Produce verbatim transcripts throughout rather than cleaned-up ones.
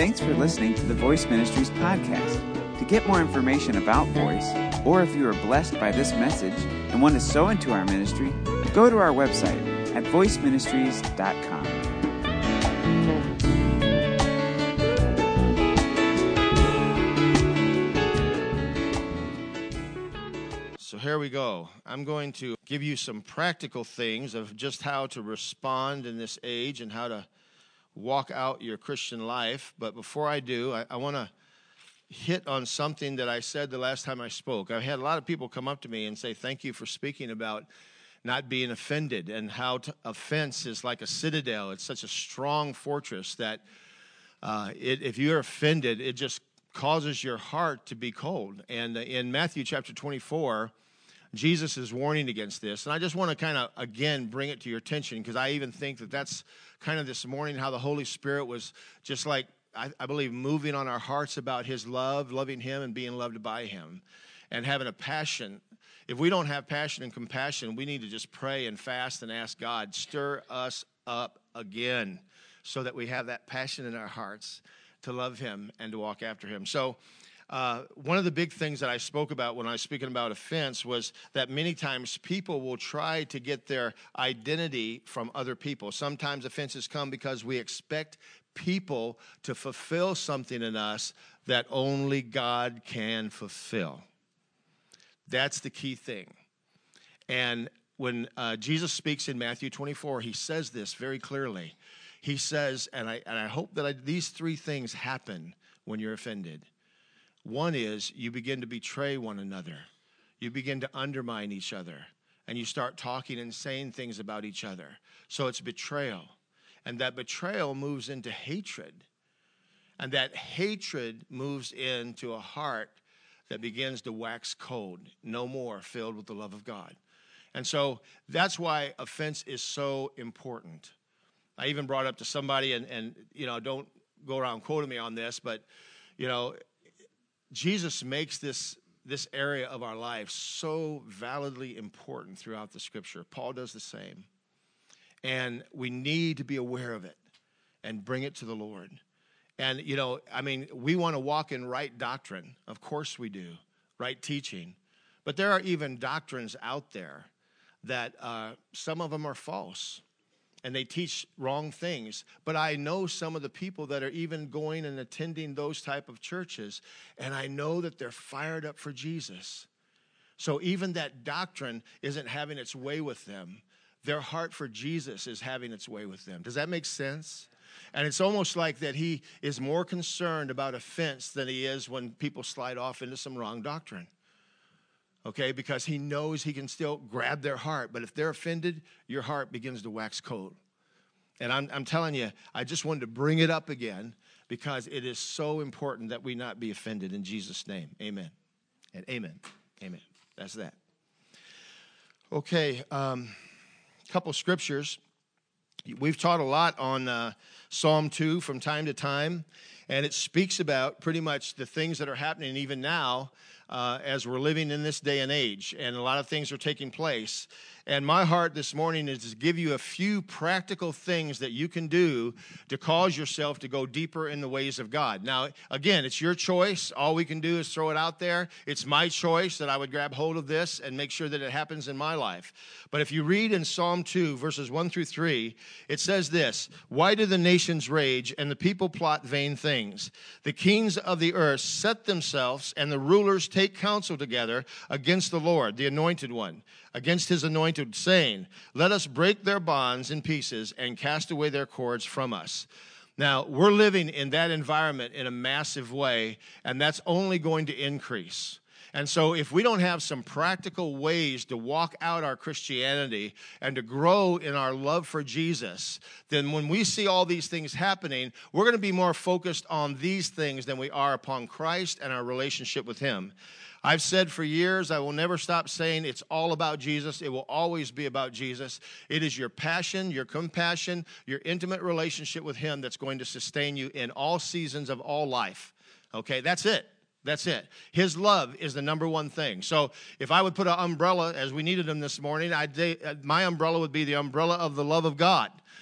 Thanks for listening to the Voice Ministries podcast. To get more information about Voice, or if you are blessed by this message and want to sow into our ministry, go to our website at voice ministries dot com. So here we go. I'm going to give you some practical things of just how to respond in this age and how to walk out your Christian life. But before I do, I, I want to hit on something that I said the last time I spoke. I had a lot of people come up to me and say, thank you for speaking about not being offended and how to, offense is like a citadel. It's such a strong fortress that uh, it, if you're offended, it just causes your heart to be cold. And in Matthew chapter twenty-four, Jesus is warning against this. And I just want to kind of, again, bring it to your attention because I even think that that's kind of this morning how the Holy Spirit was just like, I, I believe, moving on our hearts about his love, loving him and being loved by him and having a passion. If we don't have passion and compassion, we need to just pray and fast and ask God, stir us up again so that we have that passion in our hearts to love him and to walk after him. So uh, one of the big things that I spoke about when I was speaking about offense was that many times people will try to get their identity from other people. Sometimes offenses come because we expect people to fulfill something in us that only God can fulfill. That's the key thing. And when uh, Jesus speaks in Matthew twenty-four, he says this very clearly. He says, and I, and I hope that I, these three things happen when you're offended. One is you begin to betray one another. You begin to undermine each other. And you start talking and saying things about each other. So it's betrayal. And that betrayal moves into hatred. And that hatred moves into a heart that begins to wax cold, no more filled with the love of God. And so that's why offense is so important. I even brought up to somebody, and, and you know, don't go around quoting me on this, but, you know, Jesus makes this, this area of our life so validly important throughout the Scripture. Paul does the same. And we need to be aware of it and bring it to the Lord. And, you know, I mean, we want to walk in right doctrine. Of course we do. Right teaching. But there are even doctrines out there that uh, some of them are false. And they teach wrong things. But I know some of the people that are even going and attending those type of churches, and I know that they're fired up for Jesus. So even that doctrine isn't having its way with them. Their heart for Jesus is having its way with them. Does that make sense? And it's almost like that he is more concerned about offense than he is when people slide off into some wrong doctrine. Okay, because he knows he can still grab their heart. But if they're offended, your heart begins to wax cold. And I'm, I'm telling you, I just wanted to bring it up again because it is so important that we not be offended in Jesus' name. Amen. And amen. Amen. That's that. Okay, um, couple scriptures. We've taught a lot on uh, Psalm two from time to time, and it speaks about pretty much the things that are happening even now uh, as we're living in this day and age, and a lot of things are taking place. And my heart this morning is to give you a few practical things that you can do to cause yourself to go deeper in the ways of God. Now, again, it's your choice. All we can do is throw it out there. It's my choice that I would grab hold of this and make sure that it happens in my life. But if you read in Psalm two, verses one through three, it says this: "Why do the nations rage and the people plot vain things? The kings of the earth set themselves, and the rulers take counsel together against the Lord, the Anointed One, against his anointed, saying, let us break their bonds in pieces and cast away their cords from us." Now, we're living in that environment in a massive way, and that's only going to increase. And so if we don't have some practical ways to walk out our Christianity and to grow in our love for Jesus, then when we see all these things happening, we're going to be more focused on these things than we are upon Christ and our relationship with him. I've said for years, I will never stop saying it's all about Jesus. It will always be about Jesus. It is your passion, your compassion, your intimate relationship with him that's going to sustain you in all seasons of all life. Okay, that's it. That's it. His love is the number one thing. So if I would put an umbrella, as we needed them this morning, I'd, my umbrella would be the umbrella of the love of God.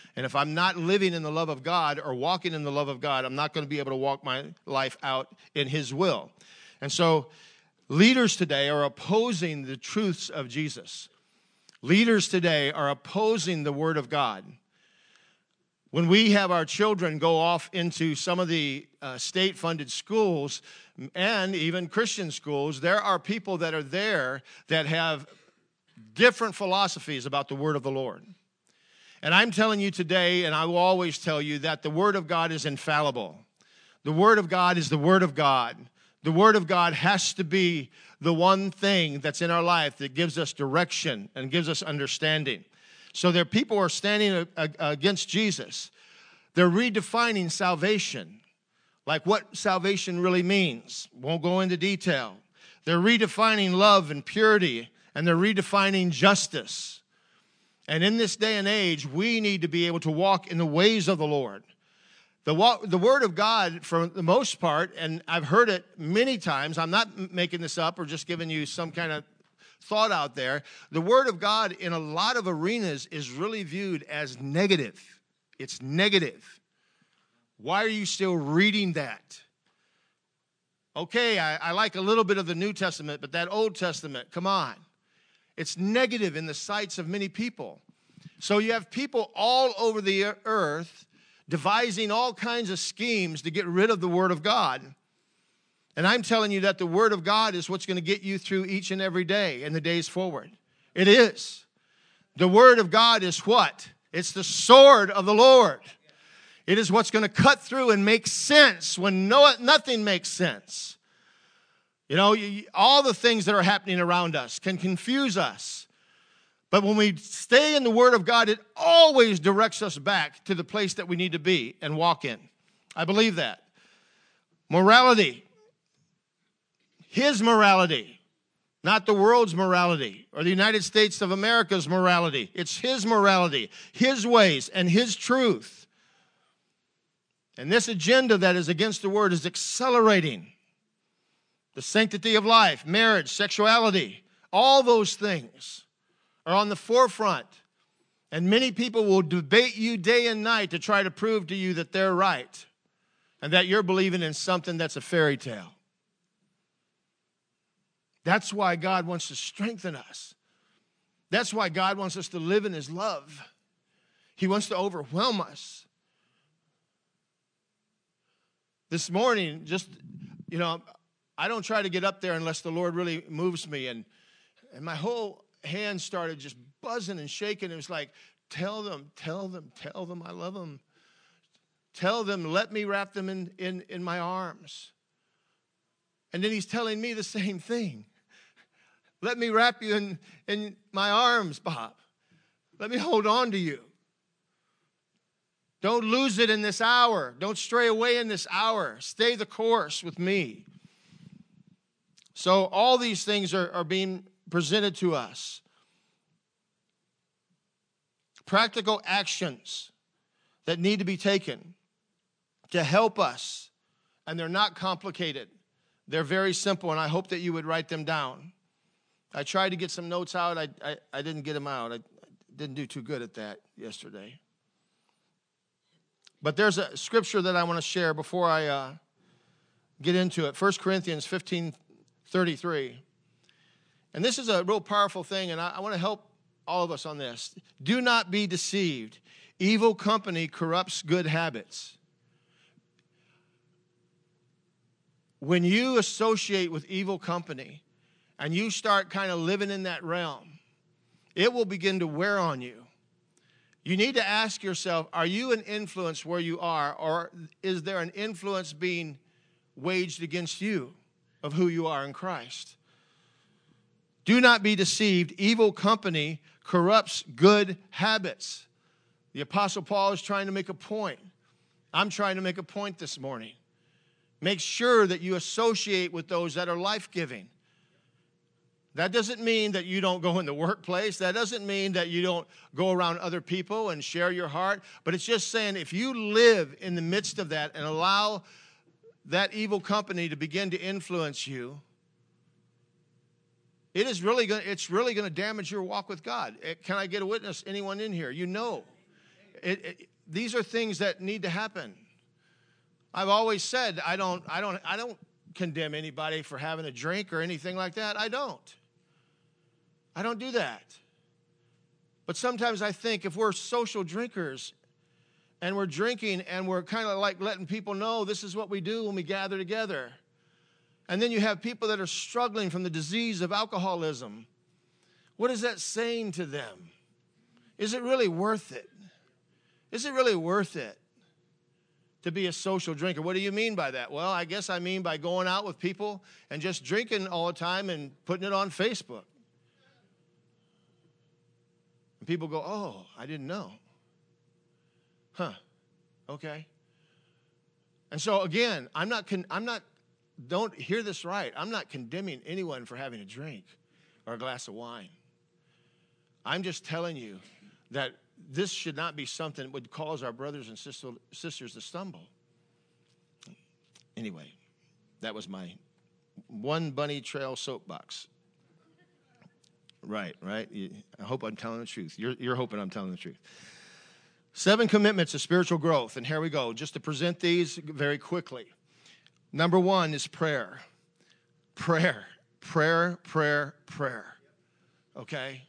And if I'm not living in the love of God or walking in the love of God, I'm not going to be able to walk my life out in his will. And so leaders today are opposing the truths of Jesus. Leaders today are opposing the word of God. When we have our children go off into some of the uh, state-funded schools and even Christian schools, there are people that are there that have different philosophies about the word of the Lord. And I'm telling you today, and I will always tell you, that the word of God is infallible. The word of God is the word of God. The word of God has to be the one thing that's in our life that gives us direction and gives us understanding. So there are people who are standing against Jesus. They're redefining salvation, like what salvation really means. Won't go into detail. They're redefining love and purity, and they're redefining justice. And in this day and age, we need to be able to walk in the ways of the Lord. The, walk, the Word of God, for the most part, and I've heard it many times, I'm not making this up or just giving you some kind of thought out there, the Word of God in a lot of arenas is really viewed as negative. It's negative. Why are you still reading that? Okay, I, I like a little bit of the New Testament, but that Old Testament, come on. It's negative in the sights of many people. So you have people all over the earth devising all kinds of schemes to get rid of the Word of God. And I'm telling you that the Word of God is what's going to get you through each and every day and the days forward. It is. The Word of God is what? It's the sword of the Lord. It is what's going to cut through and make sense when no, nothing makes sense. You know, all the things that are happening around us can confuse us. But when we stay in the Word of God, it always directs us back to the place that we need to be and walk in. I believe that. Morality. His morality, not the world's morality or the United States of America's morality. It's his morality, his ways, and his truth. And this agenda that is against the word is accelerating. The sanctity of life, marriage, sexuality, all those things are on the forefront. And many people will debate you day and night to try to prove to you that they're right and that you're believing in something that's a fairy tale. That's why God wants to strengthen us. That's why God wants us to live in his love. He wants to overwhelm us. This morning, just, you know, I don't try to get up there unless the Lord really moves me. And, and my whole hand started just buzzing and shaking. It was like, tell them, tell them, tell them I love them. Tell them, let me wrap them in, in, in my arms. And then he's telling me the same thing. Let me wrap you in, in my arms, Bob. Let me hold on to you. Don't lose it in this hour. Don't stray away in this hour. Stay the course with me. So all these things are, are being presented to us. Practical actions that need to be taken to help us. And they're not complicated. They're very simple, and I hope that you would write them down. I tried to get some notes out. I, I, I didn't get them out. I didn't do too good at that yesterday. But there's a scripture that I want to share before I uh, get into it. First Corinthians fifteen thirty-three. And this is a real powerful thing, and I, I want to help all of us on this. Do not be deceived. Evil company corrupts good habits. When you associate with evil company and you start kind of living in that realm, it will begin to wear on you. You need to ask yourself, are you an influence where you are, or is there an influence being waged against you of who you are in Christ? Do not be deceived. Evil company corrupts good habits. The Apostle Paul is trying to make a point. I'm trying to make a point this morning. Make sure that you associate with those that are life-giving. That doesn't mean that you don't go in the workplace. That doesn't mean that you don't go around other people and share your heart. But it's just saying if you live in the midst of that and allow that evil company to begin to influence you, it is really going. It's really going to damage your walk with God. Can I get a witness? Anyone in here? You know. It, it, these are things that need to happen. I've always said I don't, I don't, I don't condemn anybody for having a drink or anything like that. I don't. I don't do that. But sometimes I think if we're social drinkers and we're drinking and we're kind of like letting people know this is what we do when we gather together, and then you have people that are struggling from the disease of alcoholism, what is that saying to them? Is it really worth it? Is it really worth it to be a social drinker? What do you mean by that? Well, I guess I mean by going out with people and just drinking all the time and putting it on Facebook. And people go, oh, I didn't know. Huh, okay. And so again, I'm not, con- I'm not, don't hear this right. I'm not condemning anyone for having a drink or a glass of wine. I'm just telling you that this should not be something that would cause our brothers and sister, sisters to stumble. Anyway, that was my one bunny trail soapbox. Right, right. I hope I'm telling the truth. You're, you're hoping I'm telling the truth. Seven commitments to spiritual growth. And here we go. Just to present these very quickly. Number one is prayer. Prayer. Prayer, prayer, prayer. Okay?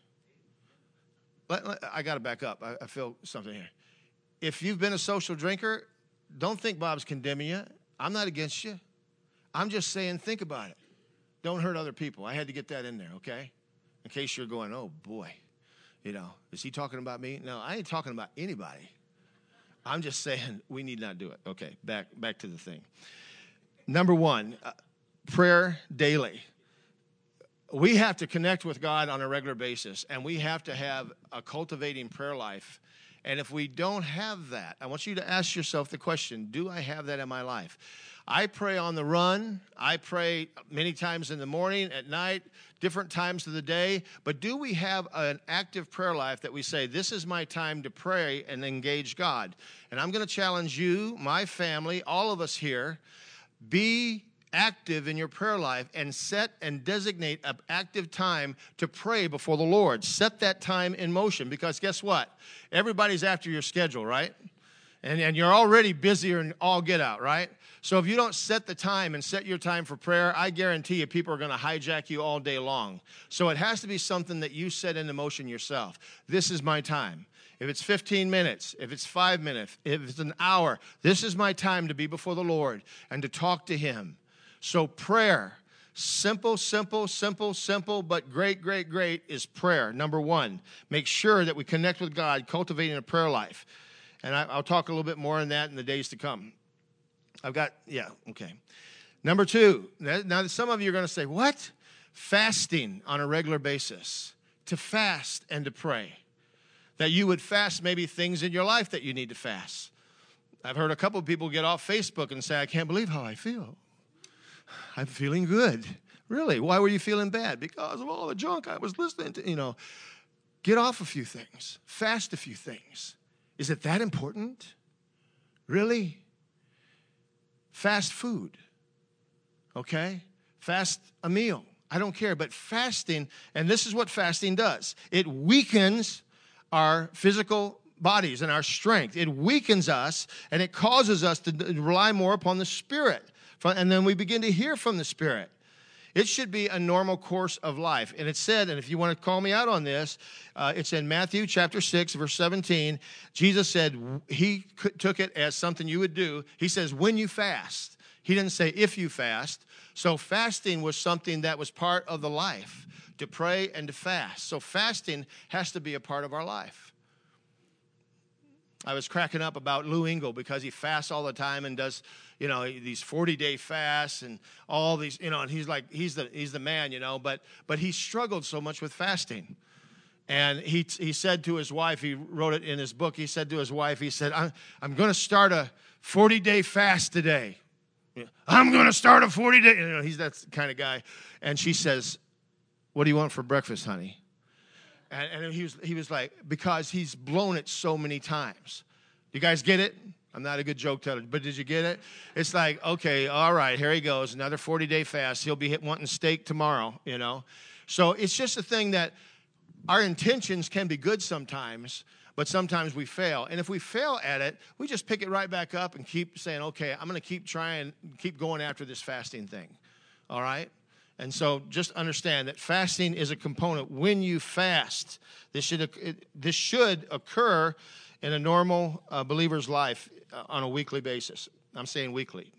Let, let, I got to back up. I, I feel something here. If you've been a social drinker, don't think Bob's condemning you. I'm not against you. I'm just saying think about it. Don't hurt other people. I had to get that in there, okay? In case you're going, oh, boy. You know, is he talking about me? No, I ain't talking about anybody. I'm just saying we need not do it. Okay, back back to the thing. Number one, uh, prayer daily. We have to connect with God on a regular basis, and we have to have a cultivating prayer life. And if we don't have that, I want you to ask yourself the question, do I have that in my life? I pray on the run. I pray many times in the morning, at night, different times of the day. But do we have an active prayer life that we say, this is my time to pray and engage God? And I'm going to challenge you, my family, all of us here, be active in your prayer life and set and designate an active time to pray before the Lord. Set that time in motion because guess what? Everybody's after your schedule, right? And, and you're already busier and all get out, right? So if you don't set the time and set your time for prayer, I guarantee you people are going to hijack you all day long. So it has to be something that you set into motion yourself. This is my time. If it's fifteen minutes, if it's five minutes, if it's an hour, this is my time to be before the Lord and to talk to Him. So prayer, simple, simple, simple, simple, but great, great, great is prayer. Number one, make sure that we connect with God, cultivating a prayer life. And I, I'll talk a little bit more on that in the days to come. I've got, yeah, okay. Number two, now some of you are going to say, what? Fasting on a regular basis. To fast and to pray. That you would fast maybe things in your life that you need to fast. I've heard a couple of people get off Facebook and say, I can't believe how I feel. I'm feeling good. Really? Why were you feeling bad? Because of all the junk I was listening to. You know, get off a few things. Fast a few things. Is it that important? Really? Fast food. Okay? Fast a meal. I don't care. But fasting, and this is what fasting does. It weakens our physical bodies and our strength. It weakens us, and it causes us to rely more upon the Spirit. And then we begin to hear from the Spirit. It should be a normal course of life. And it said, and if you want to call me out on this, uh, it's in Matthew chapter six, verse seventeen. Jesus said he took it as something you would do. He says, when you fast. He didn't say if you fast. So fasting was something that was part of the life, to pray and to fast. So fasting has to be a part of our life. I was cracking up about Lou Engle because he fasts all the time and does, you know, these forty-day fasts and all these, you know, and he's like, he's the he's the man, you know, but but he struggled so much with fasting. And he he said to his wife, he wrote it in his book, he said to his wife, he said, I'm, I'm going to start a forty-day fast today. I'm going to start a forty-day, you know, he's that kind of guy. And she says, what do you want for breakfast, honey? And, and he was he was like, because he's blown it so many times. You guys get it? I'm not a good joke teller, but did you get it? It's like, okay, all right, here he goes, another forty-day fast. He'll be hit wanting steak tomorrow, you know. So it's just a thing that our intentions can be good sometimes, But sometimes we fail. And if we fail at it, we just pick it right back up and keep saying, okay, I'm going to keep trying, keep going after this fasting thing. All right? And so just understand that fasting is a component. When you fast, this should, this should occur in a normal uh, believer's life uh, on a weekly basis. I'm saying weekly.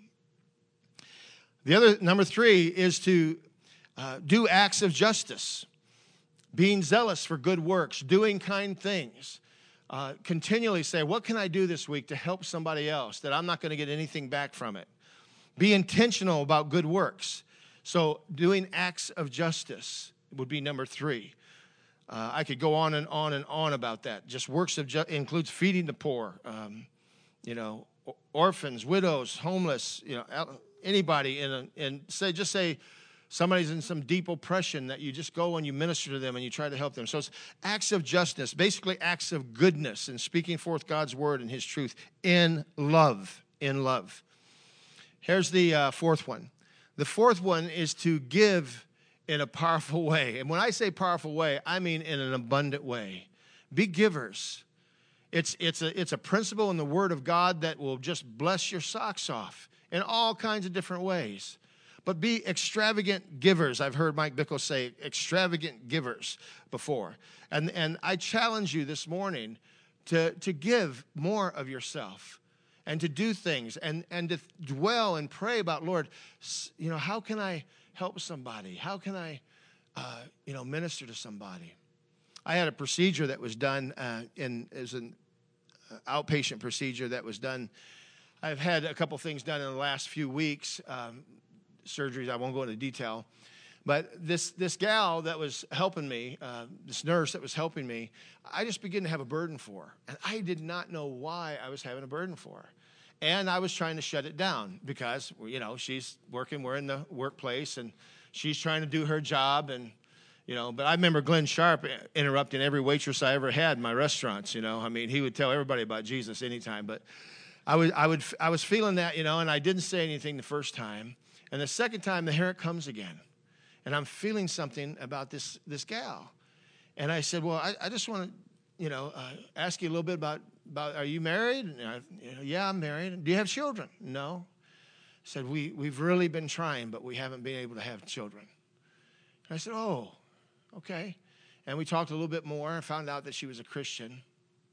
The other, number three, is to uh, do acts of justice, being zealous for good works, doing kind things. Uh, continually say, what can I do this week to help somebody else that I'm not going to get anything back from it? Be intentional about good works. So doing acts of justice would be number three. Uh, I could go on and on and on about that. Just works of justice includes feeding the poor, um, you know, orphans, widows, homeless, you know, anybody in a, and say, just say, somebody's in some deep oppression, that you just go and you minister to them and you try to help them. So it's acts of justice, basically acts of goodness and speaking forth God's word and his truth in love, in love. Here's the uh, fourth one. The fourth one is to give in a powerful way. And when I say powerful way, I mean in an abundant way. Be givers. It's, it's, a, it's a principle in the word of God that will just bless your socks off in all kinds of different ways. But be extravagant givers. I've heard Mike Bickle say extravagant givers before. And, and I challenge you this morning to, to give more of yourself and to do things and, and to dwell and pray about, Lord, you know, how can I help somebody? How can I, uh, you know, minister to somebody? I had a procedure that was done uh, in as an outpatient procedure that was done. I've had a couple things done in the last few weeks. Um, surgeries, I won't go into detail, but this this gal that was helping me, uh, this nurse that was helping me, I just began to have a burden for her, and I did not know why I was having a burden for her, and I was trying to shut it down because, you know, she's working, we're in the workplace, and she's trying to do her job, and, you know, but I remember Glenn Sharp interrupting every waitress I ever had in my restaurants, you know, I mean, he would tell everybody about Jesus anytime, but I would, I would, I was feeling that, you know, and I didn't say anything the first time. And the second time, the here it comes again. And I'm feeling something about this this gal. And I said, well, I, I just want to, you know, uh, ask you a little bit about, about are you married? And I, you know, yeah, I'm married. Do you have children? No. I said, we, we've really been trying, but we haven't been able to have children. And I said, oh, okay. And we talked a little bit more and found out that she was a Christian.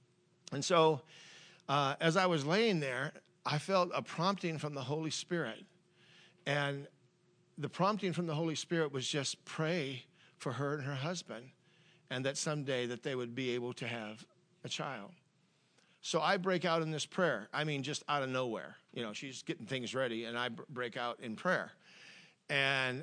And so uh, as I was laying there, I felt a prompting from the Holy Spirit. And the prompting from the Holy Spirit was just pray for her and her husband, and that someday that they would be able to have a child. So I break out in this prayer. I mean, just out of nowhere. You know, she's getting things ready, and I break out in prayer. And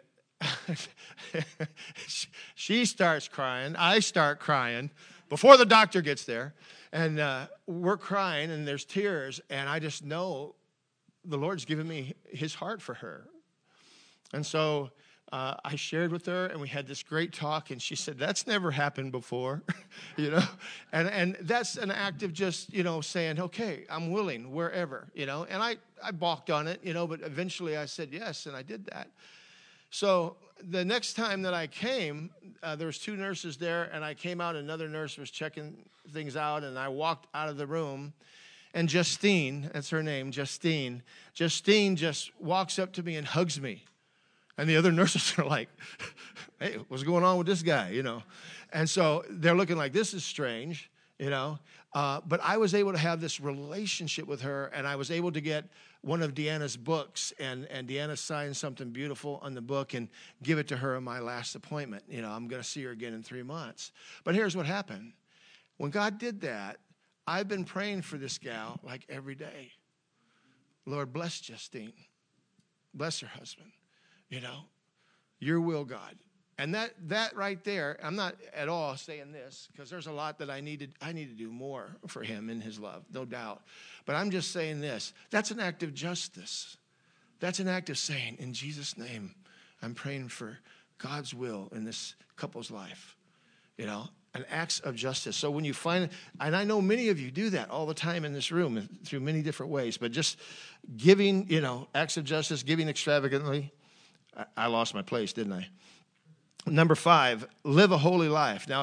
she starts crying. I start crying before the doctor gets there. And uh, we're crying, and there's tears, and I just know the Lord's given me his heart for her. And so uh, I shared with her, and we had this great talk, and she said, that's never happened before, you know. And and that's an act of just, you know, saying, okay, I'm willing wherever, you know. And I, I balked on it, you know, but eventually I said yes, and I did that. So the next time that I came, uh, there was two nurses there, and I came out, another nurse was checking things out, and I walked out of the room. And Justine, that's her name, Justine, Justine just walks up to me and hugs me. And the other nurses are like, hey, what's going on with this guy, you know? And so they're looking like, this is strange, you know? Uh, but I was able to have this relationship with her, and I was able to get one of Deanna's books, and, and Deanna signed something beautiful on the book and give it to her in my last appointment. You know, I'm going to see her again in three months. But here's what happened. When God did that, I've been praying for this gal like every day. Lord, bless Justine. Bless her husband. You know, your will, God. And that that right there, I'm not at all saying this because there's a lot that I need to, I need to do more for him in his love, no doubt. But I'm just saying this. That's an act of justice. That's an act of saying, in Jesus' name, I'm praying for God's will in this couple's life. You know, an acts of justice. So when you find, and I know many of you do that all the time in this room through many different ways, but just giving, you know, acts of justice, giving extravagantly. I lost my place, didn't I? Number five, live a holy life. Now,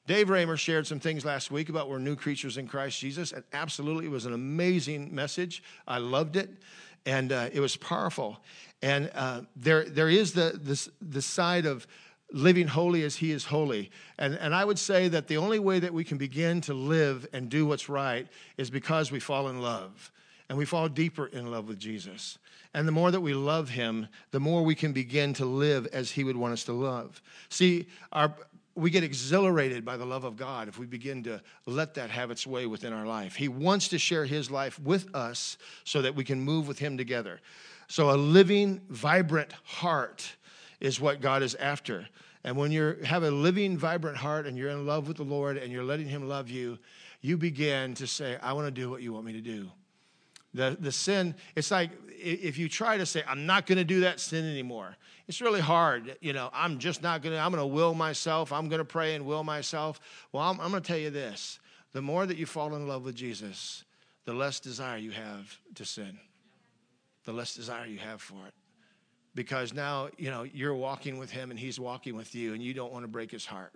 Dave Raymer shared some things last week about we're new creatures in Christ Jesus, and absolutely, it was an amazing message. I loved it, and uh, it was powerful. And uh, there, there is the this the side of living holy as he is holy. And, and I would say that the only way that we can begin to live and do what's right is because we fall in love. And we fall deeper in love with Jesus. And the more that we love him, the more we can begin to live as he would want us to love. See, our, we get exhilarated by the love of God if we begin to let that have its way within our life. He wants to share his life with us so that we can move with him together. So a living, vibrant heart is what God is after. And when you have a living, vibrant heart and you're in love with the Lord and you're letting him love you, you begin to say, I want to do what you want me to do. The the sin, it's like if you try to say, I'm not going to do that sin anymore. It's really hard. You know, I'm just not going to, I'm going to will myself. I'm going to pray and will myself. Well, I'm, I'm going to tell you this. The more that you fall in love with Jesus, the less desire you have to sin. The less desire you have for it. Because now, you know, you're walking with him and he's walking with you and you don't want to break his heart.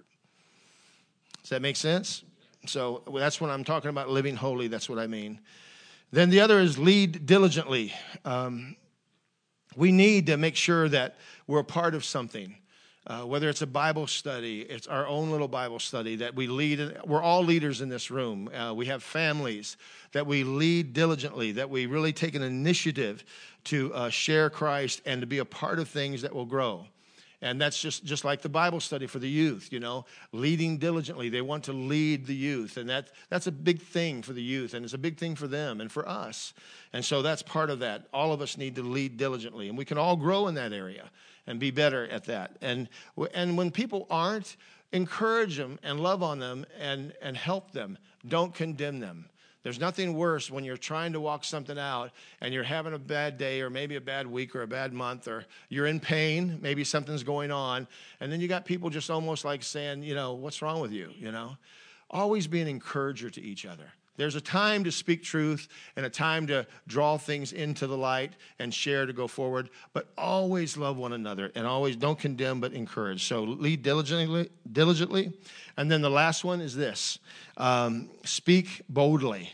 Does that make sense? So that's when I'm talking about living holy. That's what I mean. Then the other is lead diligently. Um, we need to make sure that we're a part of something. Uh, whether it's a Bible study, it's our own little Bible study that we lead. We're all leaders in this room. Uh, we have families that we lead diligently, that we really take an initiative to uh, share Christ and to be a part of things that will grow. And that's just, just like the Bible study for the youth, you know, leading diligently. They want to lead the youth, and that, that's a big thing for the youth, and it's a big thing for them and for us. And so that's part of that. All of us need to lead diligently, and we can all grow in that area and be better at that. And, and when people aren't, encourage them and love on them and, and help them. Don't condemn them. There's nothing worse when you're trying to walk something out and you're having a bad day or maybe a bad week or a bad month or you're in pain, maybe something's going on, and then you got people just almost like saying, you know, what's wrong with you, you know? Always be an encourager to each other. There's a time to speak truth and a time to draw things into the light and share to go forward, but always love one another and always don't condemn but encourage. So lead diligently, diligently. And then the last one is this, um, speak boldly.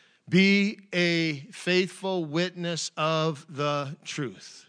Be a faithful witness of the truth.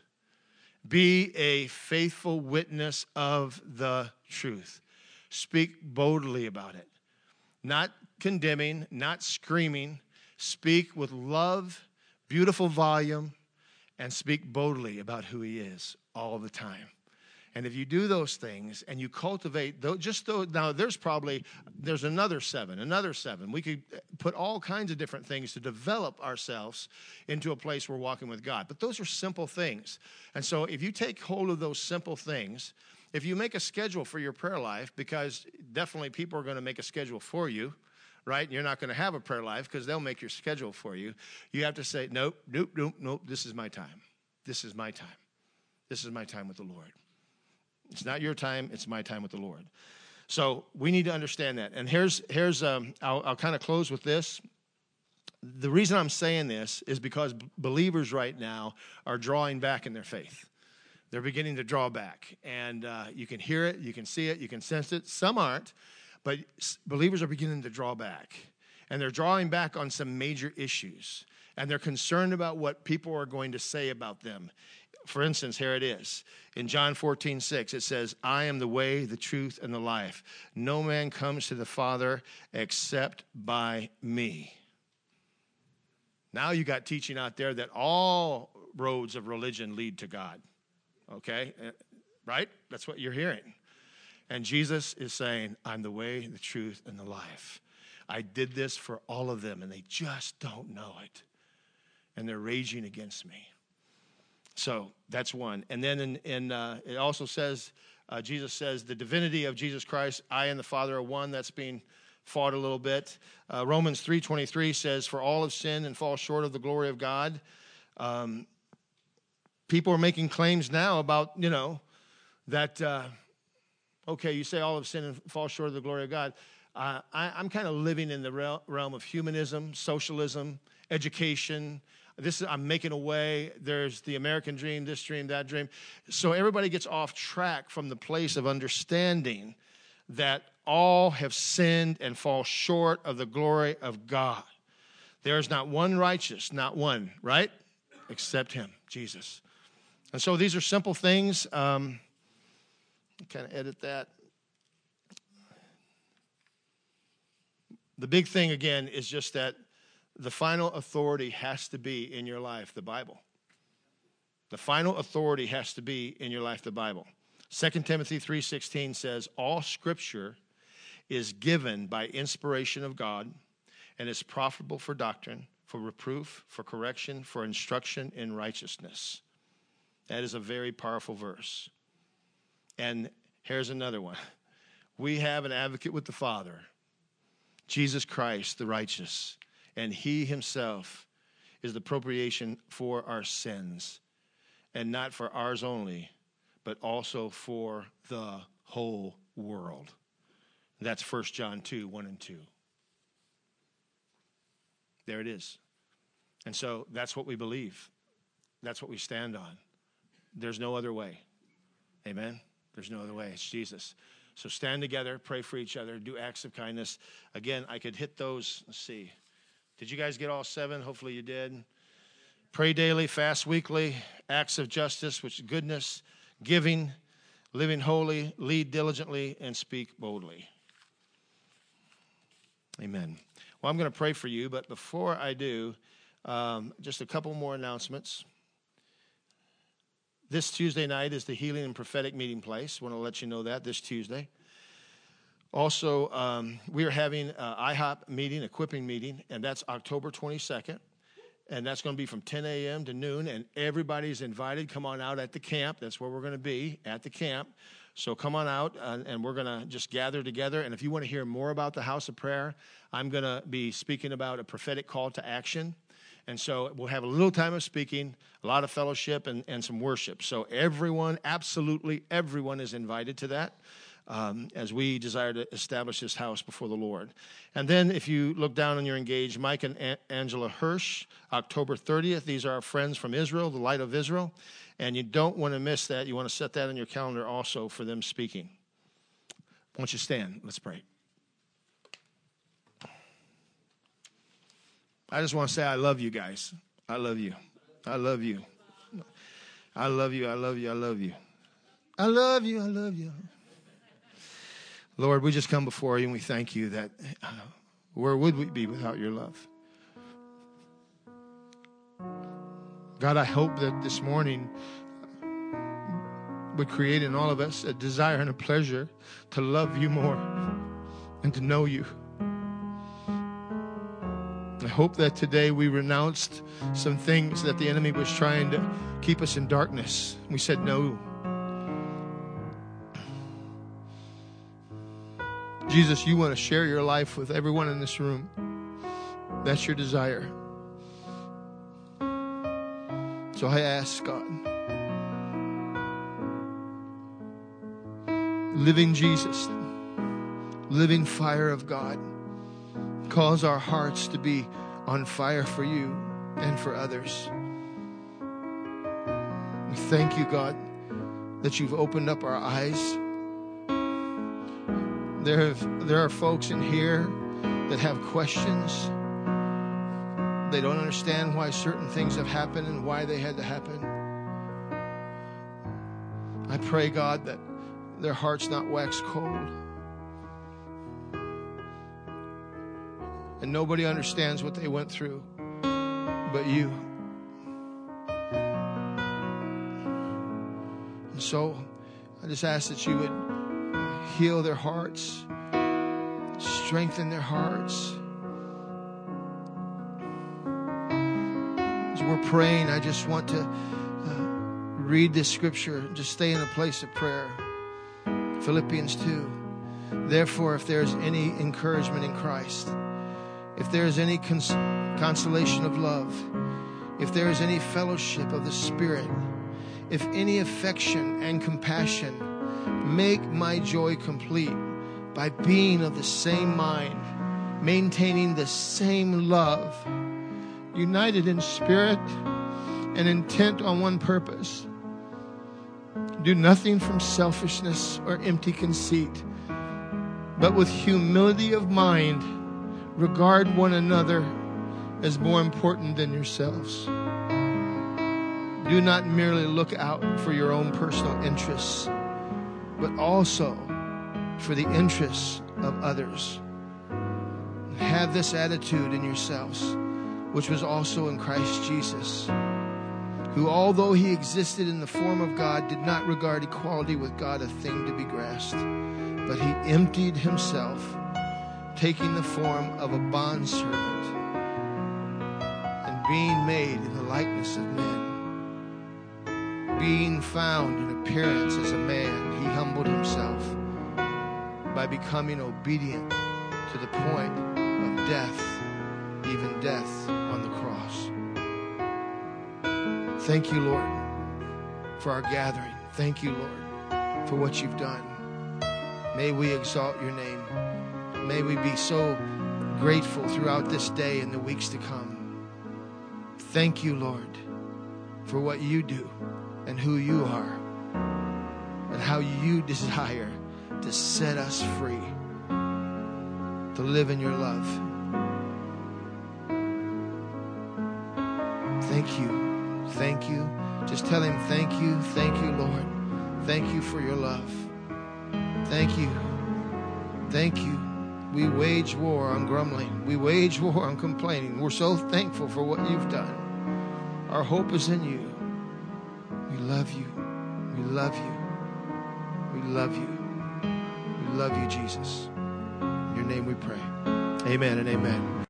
Be a faithful witness of the truth. Speak boldly about it. Not condemning, not screaming. Speak with love, beautiful volume, and speak boldly about who he is all the time. And if you do those things and you cultivate those, just those, now there's probably, there's another seven, another seven. We could put all kinds of different things to develop ourselves into a place we're walking with God. But those are simple things. And so if you take hold of those simple things, if you make a schedule for your prayer life, because definitely people are going to make a schedule for you, right? You're not going to have a prayer life because they'll make your schedule for you. You have to say, nope, nope, nope, nope, this is my time. This is my time. This is my time with the Lord. It's not your time, it's my time with the Lord. So we need to understand that. And here's, here's um, I'll, I'll kind of close with this. The reason I'm saying this is because believers right now are drawing back in their faith. They're beginning to draw back. And uh, you can hear it, you can see it, you can sense it. Some aren't, but believers are beginning to draw back. And they're drawing back on some major issues. And they're concerned about what people are going to say about them. For instance, here it is. In John fourteen six, it says, I am the way, the truth, and the life. No man comes to the Father except by me. Now you got teaching out there that all roads of religion lead to God. Okay? Right? That's what you're hearing. And Jesus is saying, I'm the way, the truth, and the life. I did this for all of them, and they just don't know it. And they're raging against me. So that's one. And then in, in uh, it also says, uh, Jesus says, the divinity of Jesus Christ, I and the Father are one. That's being fought a little bit. Uh, Romans three twenty-three says, for all have sinned and fall short of the glory of God. Um, people are making claims now about, you know, that, uh, okay, you say all have sinned and fall short of the glory of God. Uh, I, I'm kind of living in the realm of humanism, socialism, education. This is, I'm making a way. There's the American dream, this dream, that dream. So everybody gets off track from the place of understanding that all have sinned and fall short of the glory of God. There is not one righteous, not one, right? Except him, Jesus. And so these are simple things. Um, kind of edit that. The big thing, again, is just that the final authority has to be in your life, the Bible. The final authority has to be in your life, the Bible. Second Timothy three sixteen says, all Scripture is given by inspiration of God and is profitable for doctrine, for reproof, for correction, for instruction in righteousness. That is a very powerful verse. And here's another one. We have an advocate with the Father, Jesus Christ, the righteous, and he himself is the propitiation for our sins, and not for ours only, but also for the whole world. That's First John two, one and two. There it is. And so that's what we believe. That's what we stand on. There's no other way. Amen? There's no other way. It's Jesus. So stand together, pray for each other, do acts of kindness. Again, I could hit those. Let's see. Did you guys get all seven? Hopefully you did. Pray daily, fast weekly, acts of justice, which is goodness, giving, living holy, lead diligently, and speak boldly. Amen. Well, I'm going to pray for you, but before I do, um, just a couple more announcements. This Tuesday night is the Healing and Prophetic Meeting Place. I want to let you know that this Tuesday. Also, um, we are having an I hop meeting, equipping meeting, and that's October twenty-second. And that's going to be from ten a.m. to noon, and everybody's invited. Come on out at the camp. That's where we're going to be, at the camp. So come on out, and, and we're going to just gather together. And if you want to hear more about the House of Prayer, I'm going to be speaking about a prophetic call to action. And so we'll have a little time of speaking, a lot of fellowship, and, and some worship. So everyone, absolutely everyone is invited to that um, as we desire to establish this house before the Lord. And then if you look down on your engaged, Mike and a- Angela Hirsch, October thirtieth. These are our friends from Israel, the Light of Israel. And you don't want to miss that. You want to set that on your calendar also for them speaking. Why don't you stand? Let's pray. I just want to say I love you guys. I love you. I love you. I love you. I love you. I love you. I love you. I love you. Lord, we just come before you and we thank you that uh, where would we be without your love? God, I hope that this morning would create in all of us a desire and a pleasure to love you more and to know you. I hope that today we renounced some things that the enemy was trying to keep us in darkness. We said no. Jesus, you want to share your life with everyone in this room. That's your desire. So I ask, God, living Jesus, living fire of God, cause our hearts to be on fire for you and for others. We thank you, God, that you've opened up our eyes. There, have, there are folks in here that have questions. They don't understand why certain things have happened and why they had to happen. I pray, God, that their hearts not wax cold. And nobody understands what they went through but you. And so I just ask that you would heal their hearts, strengthen their hearts. As we're praying, I just want to uh, read this scripture and just stay in a place of prayer. Philippians two. Therefore, if there's any encouragement in Christ, if there is any cons- consolation of love, if there is any fellowship of the Spirit, if any affection and compassion, make my joy complete by being of the same mind, maintaining the same love, united in spirit and intent on one purpose. Do nothing from selfishness or empty conceit, but with humility of mind, regard one another as more important than yourselves. Do not merely look out for your own personal interests, but also for the interests of others. Have this attitude in yourselves, which was also in Christ Jesus, who, although he existed in the form of God, did not regard equality with God a thing to be grasped, but he emptied himself, taking the form of a bondservant, and being made in the likeness of men. Being found in appearance as a man, he humbled himself by becoming obedient to the point of death, even death on the cross. Thank you, Lord, for our gathering. Thank you, Lord, for what you've done. May we exalt your name. May we be so grateful throughout this day and the weeks to come. Thank you, Lord, for what you do and who you are and how you desire to set us free, to live in your love. Thank you. Thank you. Just tell him thank you. Thank you, Lord. Thank you for your love. Thank you. Thank you. We wage war on grumbling. We wage war on complaining. We're so thankful for what you've done. Our hope is in you. We love you. We love you. We love you. We love you, Jesus. In your name we pray. Amen and amen.